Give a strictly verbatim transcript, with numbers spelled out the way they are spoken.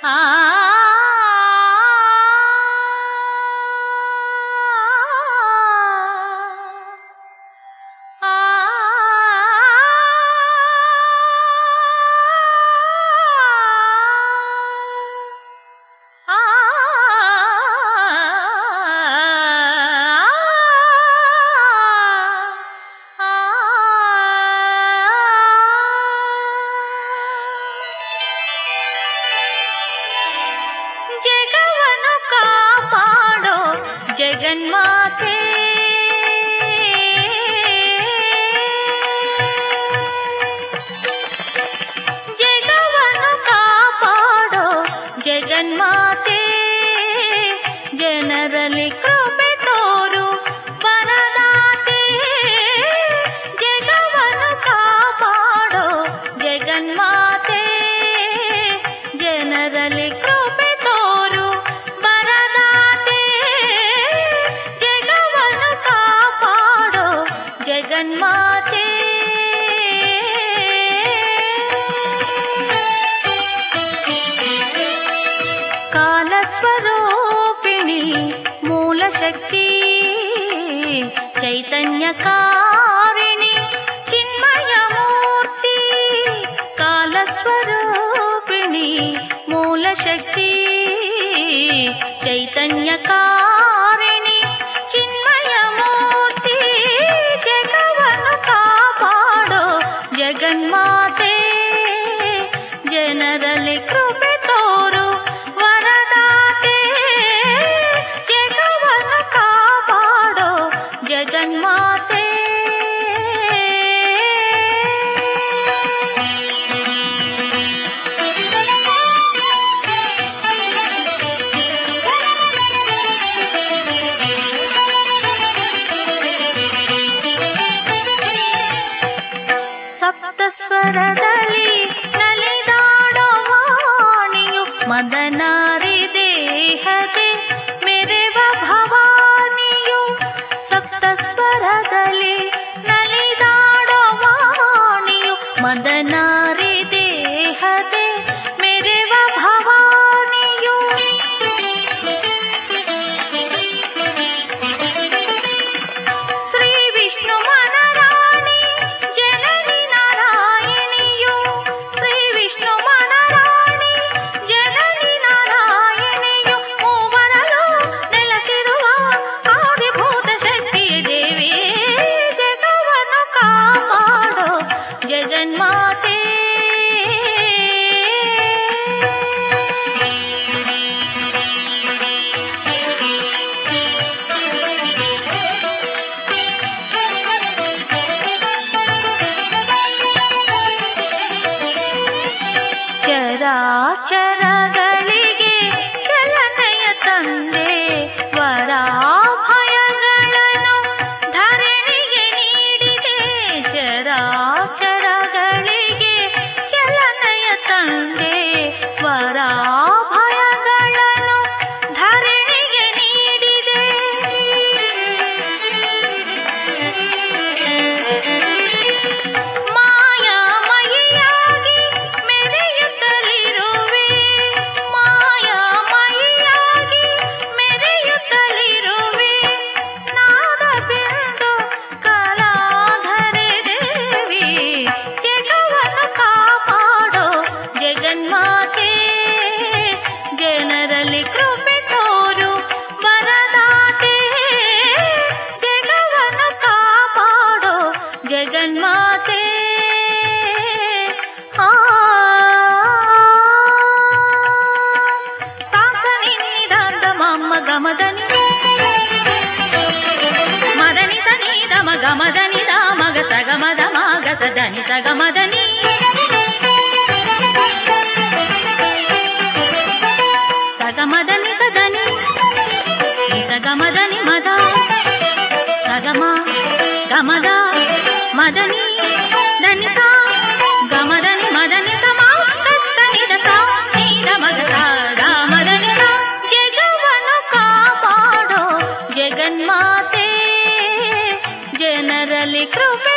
ಆ ಜಗನ್ಮಾತೆ ಜಗವನ್ನು ಕಾಪಾಡೋ ಜಗನ್ಮಾತೆ ಜನರಲ್ಲಿ ಕೃಪೆ ತೋರು ವರದಾತೆ ಜಗವನ್ನು ಕಾಪಾಡೋ ಜಗನ್ಮಾತೆ ಜನರಲ್ಲಿ ಕೃಪೆ ತೋರು ವರದಾತೆ ಜಗವನ್ನು ಕಾಪಾಡೋ ಜಗನ್ಮಾತೆ ಕಾಲಸ್ವರೂಪಿಣಿ ಮೂಲಶಕ್ತಿ ಚೈತನ್ಯಕಾರಿಣಿ ಚಿನ್ಮಯ ಮೂರ್ತಿ ಕಾಲಸ್ವರೂಪಿಣಿ ಮೂಲಶಕ್ತಿ ಚೈತನ್ಯಕಾರಿಣಿ ಚಿನ್ಮಯ ಮೂರ್ತಿ ಜಗವನ್ನು ಕಾಪಾಡೋ ಜಗನ್ಮಾತೆ ಜನರಲ್ಲಿ ಕೃಪೆ ತೋರು ವರದಾತೆ ಜಗವನ್ನು ಕಾಪಾಡೋ ಜಗನ್ಮಾತೆ ಸಪ್ತಸ್ವರದಲ್ಲಿ ನಲಿದಾಡೋ ವಾಣಿಯು ಮದನಾರಿ ದೇಹದೆ ಮೆರೆವ ಭವಾನಿಯು ಸಪ್ತಸ್ವರದಲ್ಲಿ ನಲಿದಾಡೋ ವಾಣಿಯು ಮದನಾರಿ ದೇಹದೆ ಮೆರೆವ ಭವಾನಿಯು ಶ್ರೀ ವಿಷ್ಣು ಮನರಾಣಿ ಜನನಿ ನಾರಾಯಣಿಯು ಶ್ರೀ ವಿಷ್ಣು ಮನರಾಣಿ ಜನನಿ ನಾರಾಯಣಿಯು ಮೂವರಲು ನೆಲೆಸಿರುವ ಆದಿಭೂತ ಶಕ್ತಿಯ ದೇವಿ ಜಗವನ್ನು ಕಾಪಾಡೋ ಜಗನ್ಮಾತೆ ಚರಾಚರಗಳಿಗೆ ಚಲನೆಯ ತಂದೆ ವರಾಭಯಗಳನ್ನು ಧರಣಿಗೆ ನೀಡಿದೆ ಚರಾಚರಗಳಿಗೆ ಚಲನೆಯ ತಂದೆ ವರಾಭಯಗಳನ್ನು ಧರಣಿಗೆ ನೀಡಿದೆ ಮಾಯಾಮಯಿಯಾಗಿ ಮೆರೆಯುತ್ತಲಿರುವೆ ಮಾಯಾಮಯಿಯಾಗಿ ಮೆರೆಯುತ್ತಲಿರುವೆ ನಾದಬಿಂದು ಕಲಾಧರೆ ದೇವಿ ಜಗವನ್ನು ಕಾಪಾಡೋ ಜಗನ್ಮಾತೆ ಜನರಲ್ಲಿ ಕೃಪೆ ತೋರು ವರದಾತೆ ಜಗವನ್ನು ಕಾಪಾಡೋ ಜಗನ್ಮಾತೆ ಆ ಸಾಸನಿ ನಿಧಾನ ಮಮ್ಮ ಗಮದನಿ ಮದನಿ ಸನಿ ದಮ ಗಮದನಿ ದ ಮಗ ಸಗಮದ ಮಗ ಸದನಿ ಸಗಮದನಿ ಸಗಮದನಿ ಸದನಿ ಸಗಮದನಿ ಮದ ಸಗಮ ಗಮದ ಮದನಿ ದನಿ ಸಾ ಗಮದನಿ ಮದನಿ ಸಮ ಸನಿದ ಸಾ ನೀದ ಮಗ ಸಾದ ಮದನಿ ಸಾ ಜಗವನ್ನು ಕಾಪಾಡೋ ಜಗನ್ಮಾತೆ ಜನರಲ್ಲಿ ಕೃಪೆ